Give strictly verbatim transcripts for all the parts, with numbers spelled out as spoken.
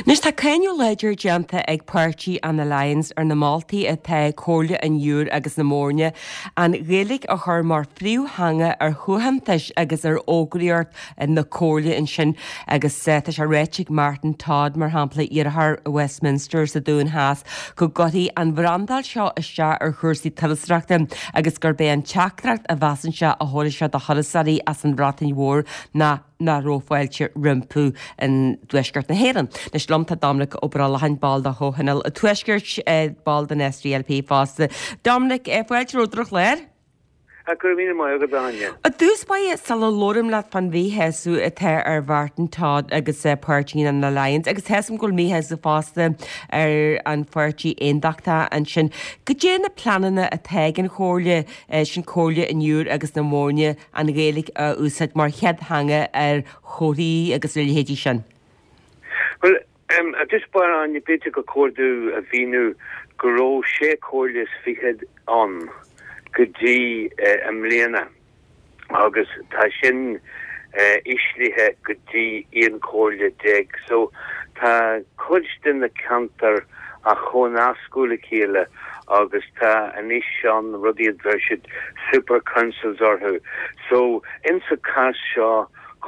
Nus tá céinú leidir deanta ag páirtí an na Lions ar na Maltaí a the cóirle an dúr agus na mórne an réalaigh a chur mar phríú hanga ar thuhantais agus ar ógraíart in na cóirle in sin agus sétas a réitigh Martin Todd mar hampla iarthar Westminster sa dún háas go gotaí an bhrandal seo iste ar chuirsaí tilsreachta agus gur bé an teachtracht a bhasan se a thuirla se do cholasaí as an bhratain mhór na na rófhailte rimpú in dúisgurt na héan. Nes lomta Dominic obrala hain bal a hóhanal a tuisgurt bal den S D L P fásta. Dominic, e fhailte ródrach léir? A gur mína mai agad daine. A dús ba sal lórim leat fan bhí heasú a teir ar Martin Todd agus páirtí an na Lions, agus heasam goil mí heas a fásta ar an páirtí éondachta an sin. Go dé na planana a teag an chóirle sin cóirle in dúr agus na mórne an réalaigh a úsáid mar chead hanga ar choirí agus réalhéidí sin? Well, um, a dus bar an bit go cordú a bhíú goró sé cóirlis fihead an. Gudí uh, am léana agus tá sin uh, islithe gudí íon cóirle déag, so tá chuid den na cantar a chonascúla chéile agus tá an is an rudí adversid super councils orthu. So in sa cas seo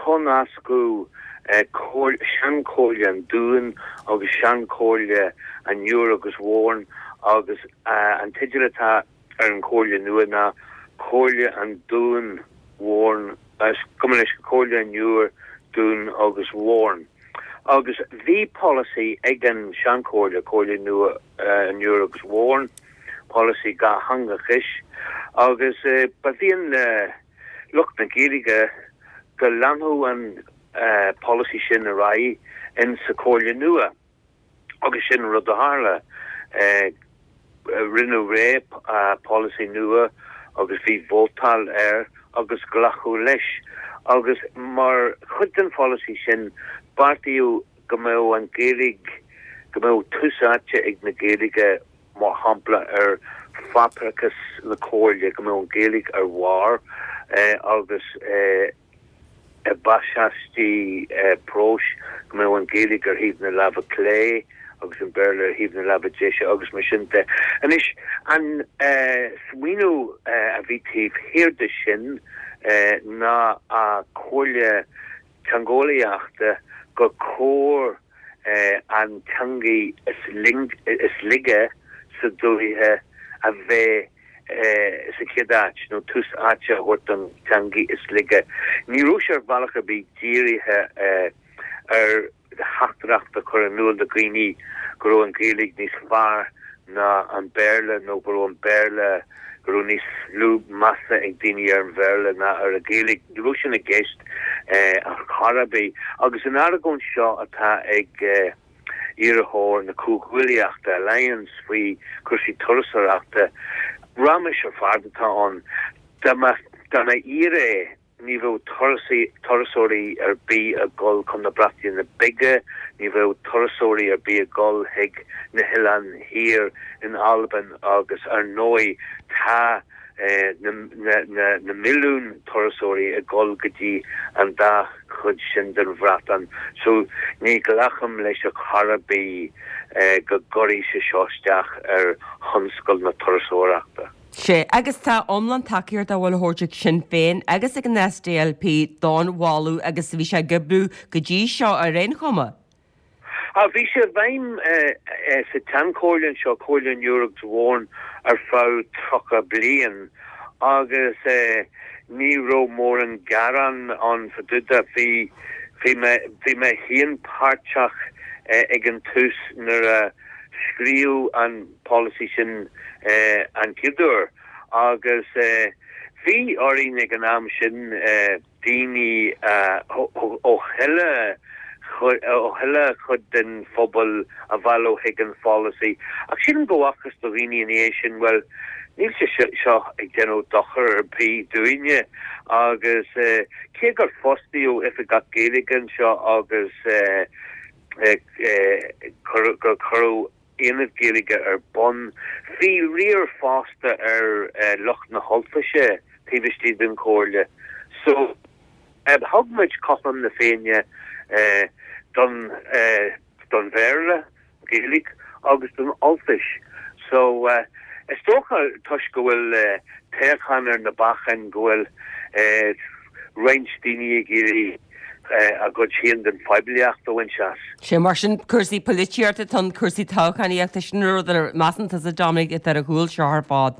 chonascú uh, sean cóirle an dúin agus sean cóirle an dúr agus mhórn agus uh, an tiidirtá ar an cóirle nua na cóirle an dún mhórn as cumleis cóirle an dúr dún agus mhórn. Agus bhí policy ag an sean cóirle cóirle nua uh, an dúr agus mhórn policy ga hanga chis agus uh, ba bhíon uh, lucht na géige go lanú an uh, policy sin a rai in sa cóirle nua agus sin rud a hála uh, Uh, rinne ré uh, policy nua agus bhí vótal air agus glachú leis agus mar chud an policy sin bartíú go mé an géig go mé tusáte ag na géige mar hampla ar faprachas na cóirle go mé an géig ar war uh, agus uh, e basastí uh, prós go mé an géig ar híb na lava clé agus an berle híb na labadéise agus mar sinnte. An is an uh, swinú uh, a bhítíh hirde sin uh, na a cóirle tangóliaachta go cór uh, an tangi is, ling, is lige sa dúhithe a bheith uh, sa chédáit nó tus áte hort an tangi is lige. Ní rúsar balacha bí díirithe uh, ar de hachtracht a chur an nual de Greení go an gélig nís far na an berle no go an berle go nís lú massa ag dini ar an verle na ar a gélig lusin a geist uh, a Carabé agus an aragon seo atá ag uh, irehor na cúghuiliachta Lions fao chusi turasarachta ramis ar fardatá an dama dama ire nível torasóí ar bí a gol chun na brati na bige, nível torasóí ar bí a gol heag na hilan hir in Alban agus ar nói tá eh, na, na, na, na milún torasóí a gol gotí an da chud sin den vratan. So ní glacham leis a Carabé eh, go gorí se seosteach ar honscoil na torasóireachta. sé agus tá omlan takeíir a bhfuil thuirteach sin féin agus ag an S D L P don bháú agus bhí sé gobrú go dtí seo a réon chuma. A bhí sé bhaim sa tan cóirleann seo cóirleann Europe mhórn ar fáil trocha bliain agus ní ró mór an garan an fa duda bhí bhí me híon páirteach ag an tús nar a scríú an policy sin uh, an kidur agus uh, vi orin ag an am sin uh, dini uh, o helle o helle chud den fobal a valo higan policy ach sin go achas do Nation well níl se seo ag geno dochar ar bí duine agus uh, cé gur fostíú if a gat géligan seo agus uh, uh, uh, gur choú inad géige ar bon hí riar fásta ar uh, loch na holfaise tíhtí den cóirle so uh, hogmuid copan na féine uh, don uh, don verle Gaelic agus don Alfish. So uh, is stocha tush gohfuil uh, techaner na bachan gohfuil uh, Reinsteini giri uh, a god sin den fibliach do winchas. Sé mar sin cursaí polítíarta tan cursaí táchaíochtta sinú ar massanta a Dominic it ar a gúil se ar fád.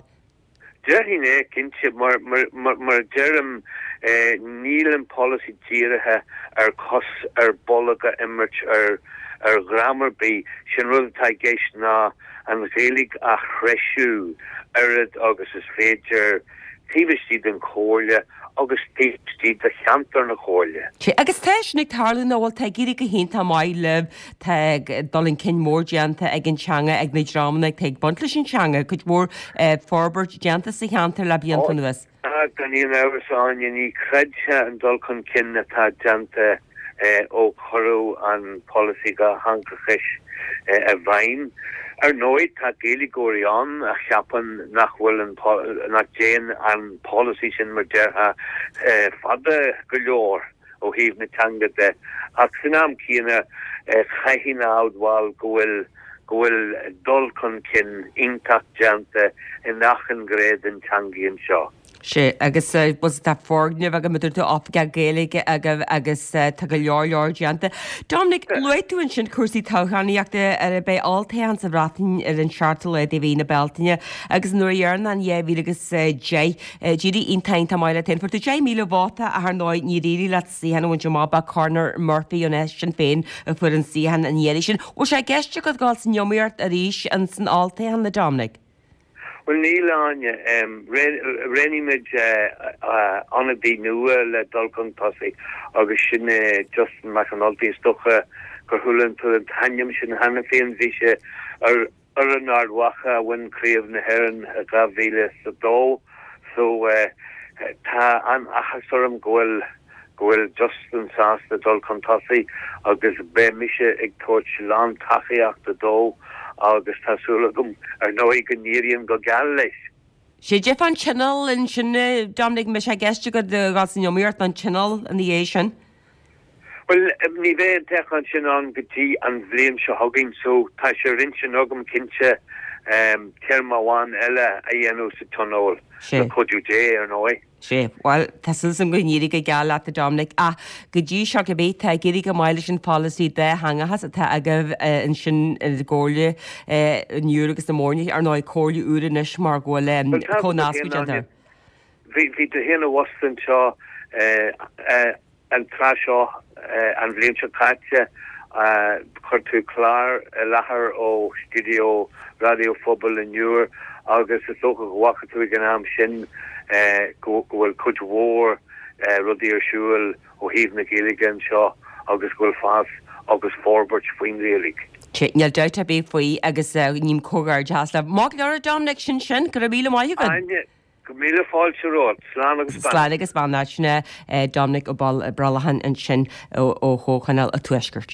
Jerry kinse mar mar mar, mar Jerem uh, Neelan policy tíirithe ar cos ar bolaga immert ar ar grammar be sin rud taigéis ná an Gaelic a chreisiú arid agus is féidir tíbistí den chóile agus tíbistí de cheantar na chóile. Agus teis nig tarlinn óhil te gíri go hénta mai leh te dolin cin mór deanta ag an teanga ag na drámanna ag teag buntla sin teanga chud mór forbert deanta sa cheantar le bíanta nuas. Gan íon áhrasáin ní creidse an dul chun cin atá deanta ó chorú an policy ga hankachis a bhain. Er nooit tá Gaeligóí an a cheapan nachhfuil nach déan an policy sin mar deartha fada go leor ó híomh na teanga de. Ach sin am cíanna chaihin áudháil gohfuil gohfuil dul chun cin intact deanta in nachan gréad an teangaíon seo. sé agus bus tá fórgneamh aga muidir tú opga Gaelige agus tu go leor leor deanta. Dominic, luid tú an sin cuasaí táchaíachta ar a bé altaíonn sa bhratain ar an seartal é bhí na Beltaine agus nuair dhearna an dhéhí agus dé ddíirí intainn tá maiile ten fortú dé míle bháta a th náid ní rií le síhanna bhain Jomaba Corner Murphy an sin féin a fuair an síhan an dhéiri sin. ó sé geiste go gáil san Jomiart a ríis an san altaíonn na Dominic. Well, Neil Anya, um, Renimid anadí nua le dulcon tosi agus sin Justin McAnulty stocha gur thulann tu an taniam sin hanna féin bhí ar ar an ardhacha bhain críomh na heran a gabhíle sa dó, so tá an achasarm gohfuil gohfuil Justin sásta dulcon tosi agus be mise ag toirt lán tachiach da dó agus tásúlagum ar nói gníiríon go geall leis. sé Jeff an channel in sinna Dominic me sé geiste go gáil san Jomiart an channel an the sin? Well, ní bheith an teach an sin an gotí an bhléim se hagin, so tá sé rin sin agam cinse um, termháin eile a dhéanú sa tonóil na codú dé ar nói. sé, well, Tásúil sam go níri go geall at a Dominic a go dtí seo go bé te géirí go maiile sin policy de hangahas a te agah an sin ggóile nniuúr agus na mórne ar náid cóirú úranis mar ghfuil chonáscu deanta. Bhí de héanana wastan seo an trá seo an bhléim seo caite chuir tú chlár lethar ó studio radiofobal in Newr agus is socha gohacha tú gan am sin gohfuil chud mhór rudí ar siúil ó híomh na Gaeligan seo agus gohfuil fás agus forbert faoin Gaelig. Neal deit a bé faoi agus ním cógar jazz le. Má lear Dominic sin sin go míle mai go? Go míle fáil se ród, slán agus ban. Slán agus ban náisina Dominic ó ball bralahan an sin ó hóchanal a tuisgurt.